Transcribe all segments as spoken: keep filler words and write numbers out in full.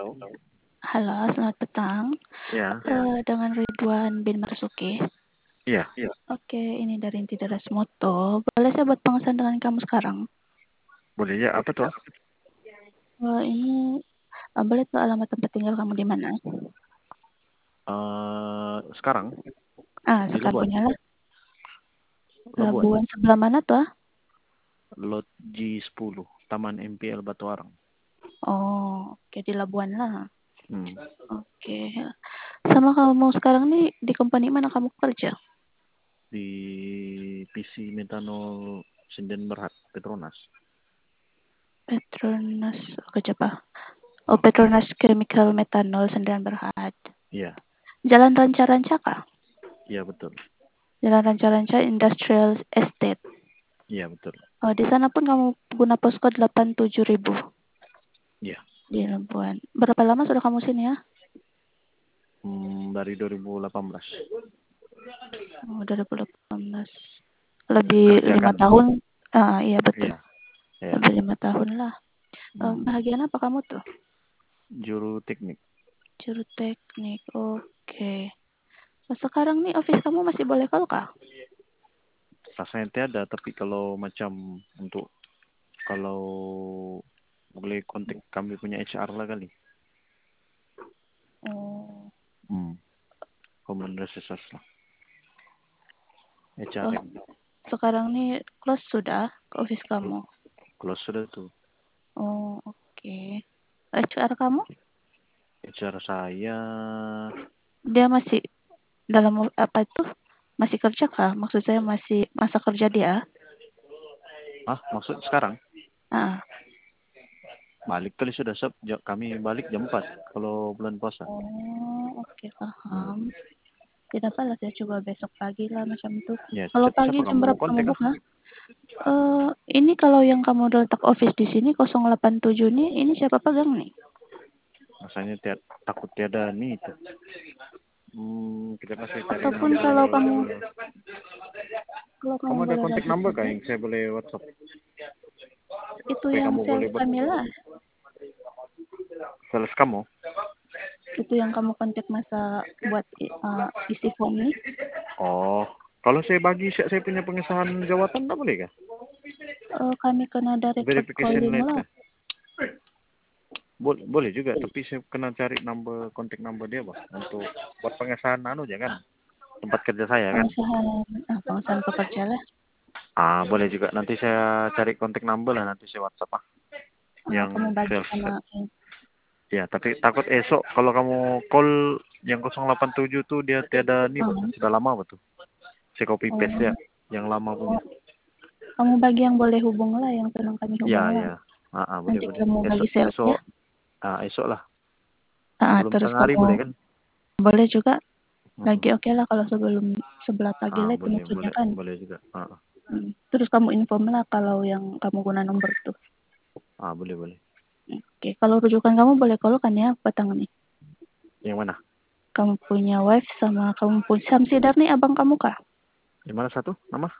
Halo, selamat petang. Ya, Eh, dengan Ridwan bin Marsuki. iya. Oke, ini dari Inti Daras Moto. Boleh saya buat pengesahan dengan kamu sekarang? Boleh ya, apa tuh? Eh, ini eh, boleh tuh alamat tempat tinggal kamu di mana? Eh, sekarang Ah, di sekarang Labuan. punya lah. Labuan. Labuan sebelah mana tuh? Lot G sepuluh, Taman M P L Batuarang. Oh, oke di Labuan lah. Hmm. Oke. Sama kamu sekarang nih di company mana kamu kerja? Di P C Metanol Sinden Berhad, Petronas. Petronas kerja apa? Oh, Petronas Chemical Methanol Sendian Berhad. Iya, Jalan Ranca-Ranca kah? iya betul. Jalan Ranca-Ranca Industrial Estate. Iya betul. Oh, di sana pun kamu guna posko delapan puluh tujuh ribu Iya. di Labuan. Berapa lama sudah kamu sini ya? Hmm, dari dua ribu delapan belas. Oh, dua ribu delapan belas. Lebih Kerja lima kan? tahun. Ah, iya betul. Iya. Iya. Lebih lima tahun lah. Eh, Hmm. bahagian apa kamu tuh? Juru teknik. Juru teknik. Oke. Oh, sekarang nih office kamu masih boleh call kah? Rasanya tiada, tapi kalau macam untuk kalau boleh kontak kami punya H R lah kali. Oh. Hmm. Human Resources lah. Oh, H R M. sekarang nih close sudah ke office kamu. Close sudah tuh. Oh, oke. H R kamu? H R saya, Dia masih dalam apa itu? Masih kerja kah? Maksud saya masih masa kerja dia? ah maksud sekarang Ah. balik kali sudah sab ja- kami balik jam empat kalau bulan puasa. Oh, oke Hmm. paham. Tidak apa lah, saya coba besok pagi lah macam itu. Ya, Kalau siapa, pagi siapa jam kamu berapa kamu kontak ah? buka? Eh, ini kalau yang kamu udah letak office di sini nol delapan tujuh nih, ini siapa pegang nih? Rasanya tiad, takut tiada nih itu. Hmm, kita kasih cari Ataupun nomor. kalau kamu kalau kamu Kamu ada boleh kontak bantu number kah juga, yang saya boleh WhatsApp? itu Supaya yang kamu boleh sales ber kami lah. sales kamu. Itu yang kamu kontak masa buat uh, isi form nih. Oh, kalau saya bagi saya, saya punya pengesahan jawatan tak boleh kah? Uh, kami kena ada record Verification calling letter. lah. Boleh, boleh juga, tapi saya kena cari number kontak number dia, Bang, untuk buat pengesahan anu jangan tempat kerja saya kan. Pengusahaan, ah, pengusahaan pekerja lah. Ah, boleh juga. Nanti saya cari kontak number lah, nanti saya WhatsApp ah. Uh, Yang kamu bagi sales. sama Ya, tapi takut esok kalau kamu call yang nol delapan tujuh tuh dia tiada nih, uh, betul. Sudah lama betul. Saya copy paste ya, oh, yang lama punya. oh, kamu bagi yang boleh hubung lah, yang senang kami hubung Ya, lah. ya. Ah, ah, boleh, Nanti boleh. kamu bagi Esok, sales ya. esok, ah, esok lah. Ah, Sebelum terus tengah hari kamu boleh kan? boleh juga Mm-mm. lagi, oke okay lah kalau sebelum sebelah pagi Ah, lah itu boleh, maksudnya boleh, kan. boleh juga. Ah, ah. Hmm. Terus kamu inform lah kalau yang kamu guna nomor tuh. Ah, boleh, boleh. Oke, okay. Kalau rujukan kamu boleh call kan ya petang nih. Yang mana? Kamu punya wife sama kamu punya Samsidar nih abang kamu kah? Yang mana satu? Nama?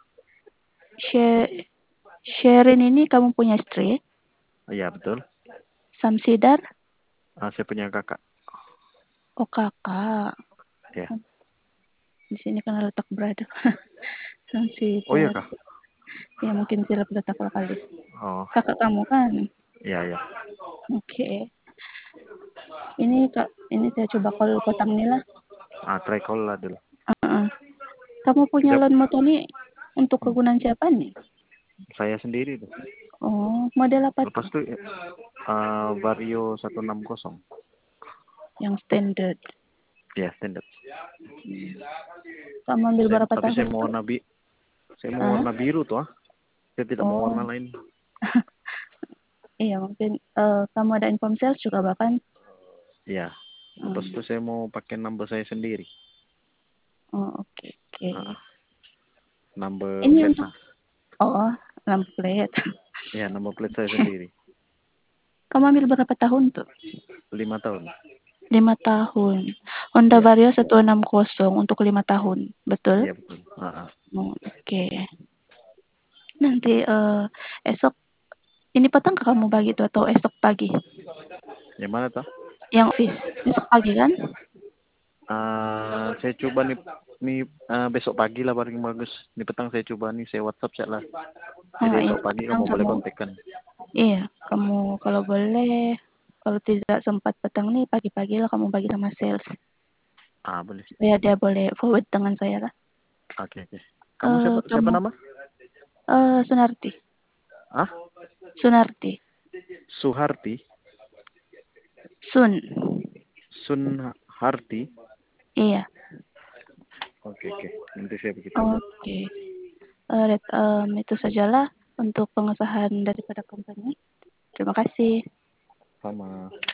Sherin ini kamu punya istri? Iya, betul. Samsidar? Ah, saya punya kakak. Oh kakak. Ya. Di sini kan letak brother. Oh iya Samsidar. kak. Ya mungkin silap letak kali. Oh, Kakak kamu kan? iya, iya. Oke. Okay. Ini kak, ini saya coba call petang nih lah. Ah, try call lah dulu. Uh-uh. Kamu punya Tidak. loan motor nih untuk Hmm. kegunaan siapa nih? Saya sendiri tuh. Oh, model apa Lepas tuh? tuh uh, Vario seratus enam puluh. Yang standard. Ya, standar. Hmm. Kamu ambil Saya, berapa tapi tahun saya mau tuh? warna bi saya mau Ah? warna biru tuh ah. Saya tidak mau Oh, warna lain. iya mungkin uh, kamu ada inform sales juga bahkan. Iya. Lepas Hmm. itu saya mau pakai number saya sendiri. Oh, oke okay, oke. Okay. Uh, number Ini plate untuk lah. oh, oh lampu plate. Ya, number plate saya sendiri. Kamu ambil berapa tahun tuh? Lima tahun. Lima tahun. Honda Iya. Vario seratus enam puluh untuk lima tahun, betul? Iya betul. Uh, uh. Oh, oke. Okay. Nanti uh, esok ini petang kamu bagi tuh atau esok pagi? Yang mana tuh? Yang office besok pagi kan? Uh, saya coba nih nih uh, besok pagi lah paling bagus. Di petang saya coba nih saya WhatsApp chat lah. Oh Jadi iya, esok pagi petang kamu boleh kamu. kontakkan. Iya, kamu kalau boleh, kalau tidak sempat petang nih pagi-pagi lah kamu bagi sama sales. Ah boleh. Supaya dia boleh forward dengan saya lah. Oke oke. Kamu Uh, siapa siapa kamu nama? uh, Sunarti. Ah? Sunarti. Suharti. Sun. Sunharti. Iya. Oke oke. Nanti saya begitu. Oke. Uh, Red, um, itu sajalah untuk pengesahan daripada company. Terima kasih. Sama.